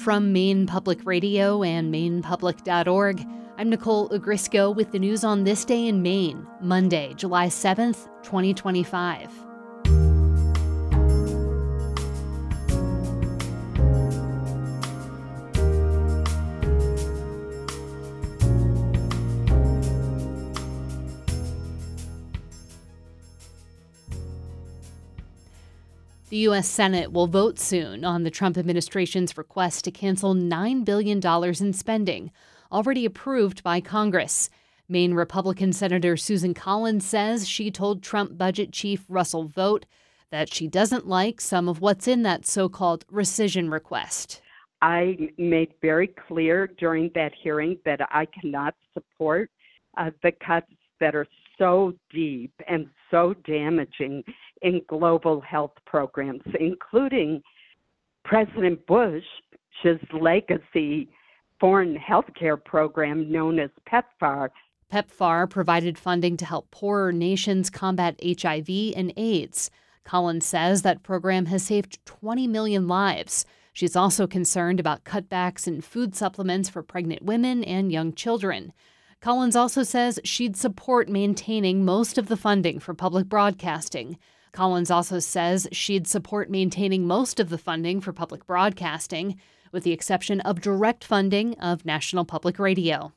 From Maine Public Radio and MainePublic.org, I'm Nicole Ogrisco with the news on this day in Maine, Monday, July 7th, 2025. The U.S. Senate will vote soon on the Trump administration's request to cancel $9 billion in spending, already approved by Congress. Maine Republican Senator Susan Collins says she told Trump budget chief Russell Vought that she doesn't like some of what's in that so-called rescission request. I made very clear during that hearing that I cannot support the cuts that are so deep and so damaging in global health programs, including President Bush's legacy foreign health care program known as PEPFAR. PEPFAR provided funding to help poorer nations combat HIV and AIDS. Collins says that program has saved 20 million lives. She's also concerned about cutbacks in food supplements for pregnant women and young children. Collins also says she'd support maintaining most of the funding for public broadcasting. Collins also says she'd support maintaining most of the funding for public broadcasting, with the exception of direct funding of National Public Radio.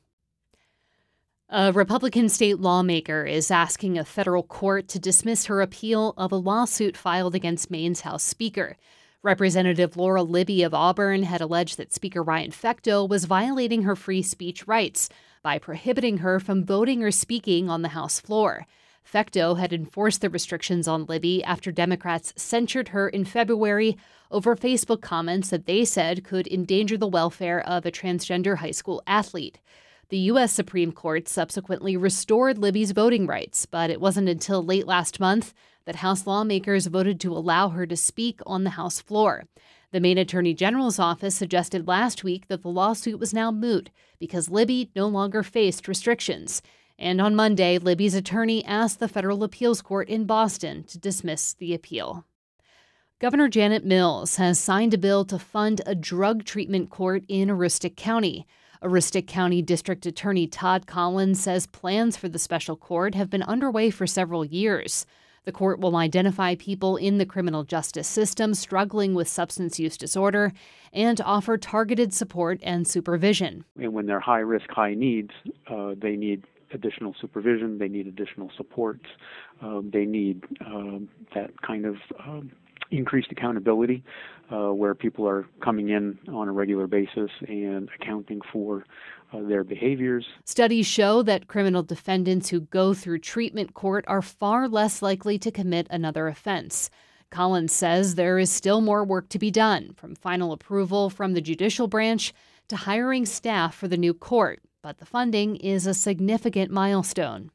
A Republican state lawmaker is asking a federal court to dismiss her appeal of a lawsuit filed against Maine's House Speaker. Representative Laura Libby of Auburn had alleged that Speaker Ryan Fecteau was violating her free speech rights by prohibiting her from voting or speaking on the House floor. Fecteau had enforced the restrictions on Libby after Democrats censured her in February over Facebook comments that they said could endanger the welfare of a transgender high school athlete. The U.S. Supreme Court subsequently restored Libby's voting rights, but it wasn't until late last month that House lawmakers voted to allow her to speak on the House floor. The Maine Attorney General's office suggested last week that the lawsuit was now moot because Libby no longer faced restrictions. And on Monday, Libby's attorney asked the federal appeals court in Boston to dismiss the appeal. Governor Janet Mills has signed a bill to fund a drug treatment court in Aroostook County. Aroostook County District Attorney Todd Collins says plans for the special court have been underway for several years. The court will identify people in the criminal justice system struggling with substance use disorder and offer targeted support and supervision. And when they're high risk, high needs, they need additional supervision, they need additional supports, they need that kind of increased accountability where people are coming in on a regular basis and accounting for their behaviors. Studies show that criminal defendants who go through treatment court are far less likely to commit another offense. Collins says there is still more work to be done, from final approval from the judicial branch to hiring staff for the new court, but the funding is a significant milestone.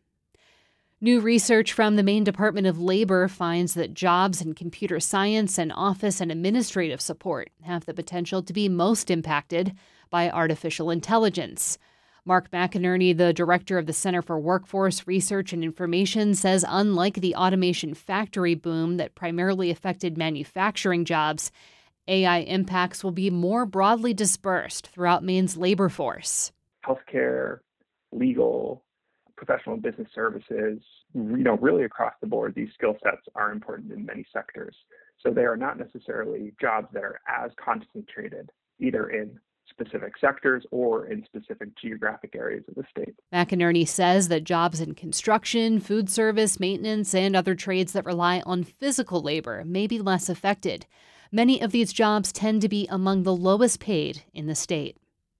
New research from the Maine Department of Labor finds that jobs in computer science and office and administrative support have the potential to be most impacted by artificial intelligence. Mark McInerney, the director of the Center for Workforce Research and Information, says unlike the automation factory boom that primarily affected manufacturing jobs, AI impacts will be more broadly dispersed throughout Maine's labor force. Healthcare, legal, professional and business services, really across the board, these skill sets are important in many sectors. So they are not necessarily jobs that are as concentrated either in specific sectors or in specific geographic areas of the state. McInerney says that jobs in construction, food service, maintenance, and other trades that rely on physical labor may be less affected. Many of these jobs tend to be among the lowest paid in the state.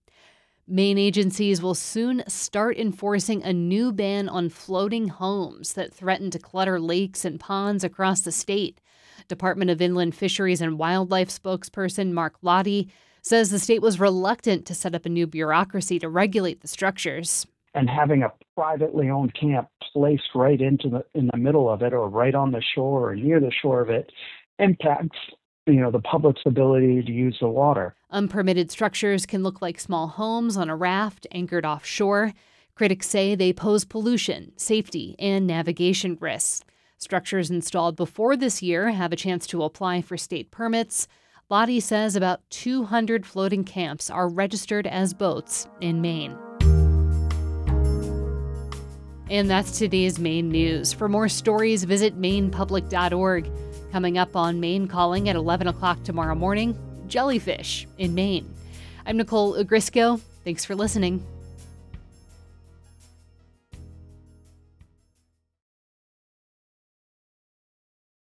Maine agencies will soon start enforcing a new ban on floating homes that threaten to clutter lakes and ponds across the state. Department of Inland Fisheries and Wildlife spokesperson Mark Lottie says the state was reluctant to set up a new bureaucracy to regulate the structures. And having a privately owned camp placed right in the middle of it or right on the shore or near the shore of it impacts the public's ability to use the water. Unpermitted structures can look like small homes on a raft anchored offshore. Critics say they pose pollution, safety, and navigation risks. Structures installed before this year have a chance to apply for state permits. body says about 200 floating camps are registered as boats in Maine. And that's today's Maine news. For more stories, visit mainepublic.org. Coming up on Maine Calling at 11 o'clock tomorrow morning, jellyfish in Maine. I'm Nicole Ogrysko. Thanks for listening.